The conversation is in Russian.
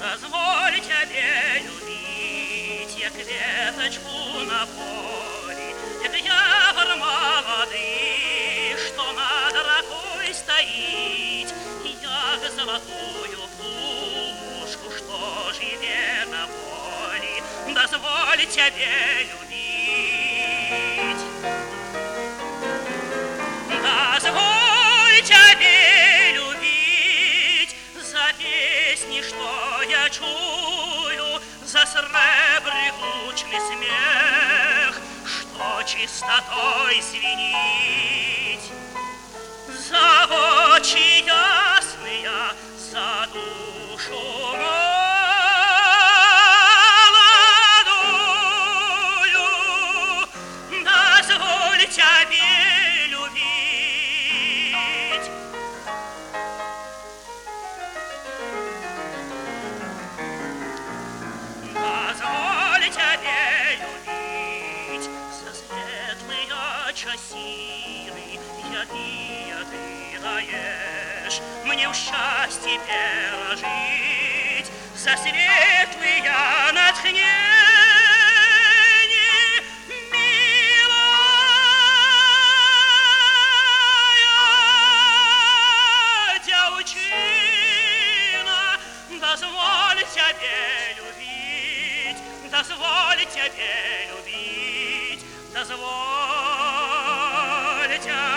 Дозволь тебе любить, як веточку на поле, як явор молодый, что над рекой стоит, як золотую птушку, что живе на поле. Дозволь тебе любить. Дозволь тебе любить за песни, что я чую, за сребрегучный смех, что чистотой звенит, за очи ясные, за душу молодую. Дозволь тебе любить. Дозволь тебе любить за светлые часины, якие ты даешь мне в счастье пережить, за светлые натхнения, милая девчина. Дозволь тебе любить, дозволь тебе любить, дозволь тебе